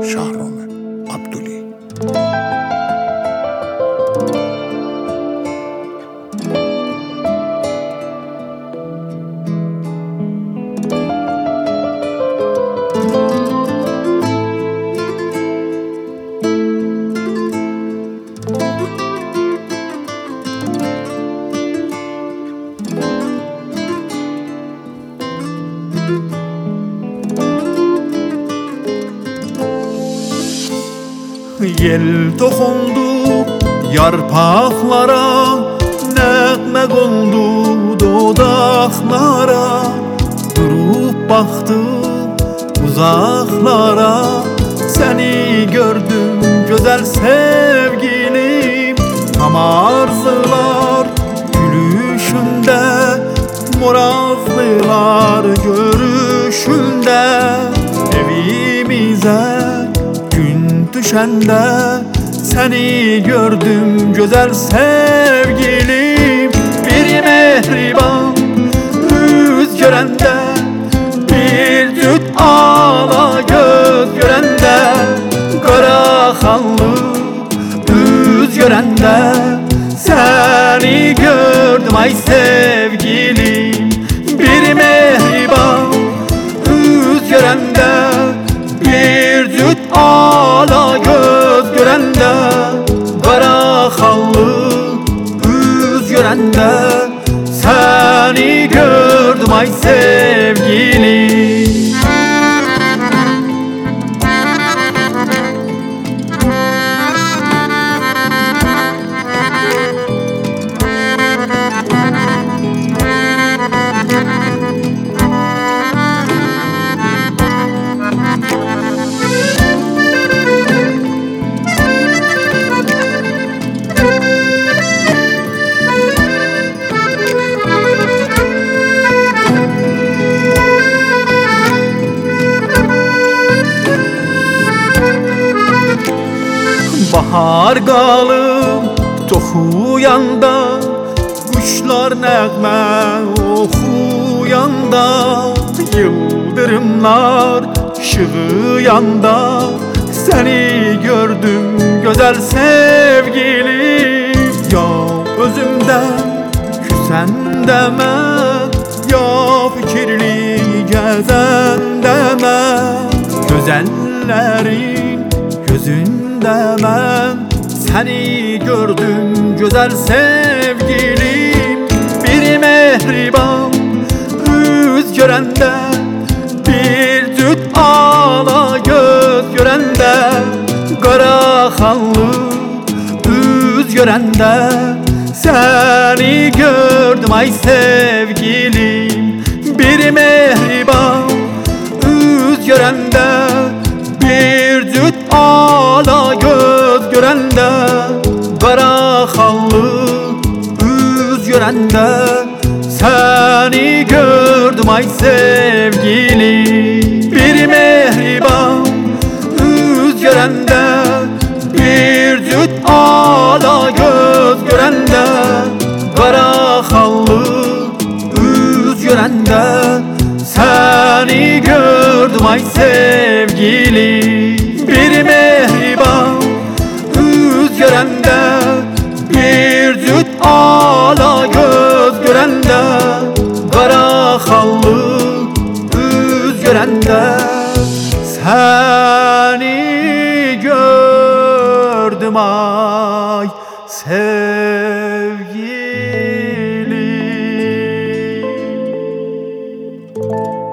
Shahrome Abduli. Yel toxundu yarpaqlara, nəğmə qondu dodaqlara. Durub baxdım uzaqlara, səni gördüm gözəl sevgilim. Tam arzular gülüşündə, morazlılar görüşündə. Evimizə düşəndə səni gördüm gözəl sevgilim. Bir mehriban üz görəndə, bir cüt ala göz görəndə. Qara xanlı üz görəndə səni gördüm ay sevgilim. Bir mehriban üz görəndə, bir cüt ala göz görəndə. Qara xallı üz görəndə səni gördüm ay sevgilim. Bahar qalıb toxuyanda, quşlar nəğmə oxuyanda. Yıldırımlar işığıyanda səni gördüm gözəl sevgilim. Ya özümdən küsəndə mən, ya fikirli gəzəndə mən. Gözəllərin gözündə mən səni gördüm gözəl sevgilim. Bir mehriban üz görəndə, bir cüt ala göz görəndə. Qara xanlı üz görəndə səni gördüm ay sevgilim. Bir mehriban üz görəndə, bir cüt ala göz görəndə. Qara xanlı üz görəndə səni gördüm ay sevgilim. Bir mehriban üz görəndə, bir cüt ala göz görəndə. Qara xanlı üz görəndə səni gördüm ay sevgilim. Bir mehriban üz görəndə, bir cüt ala göz görəndə. Qara xanlı üz görəndə səni gördüm ay sevgilim.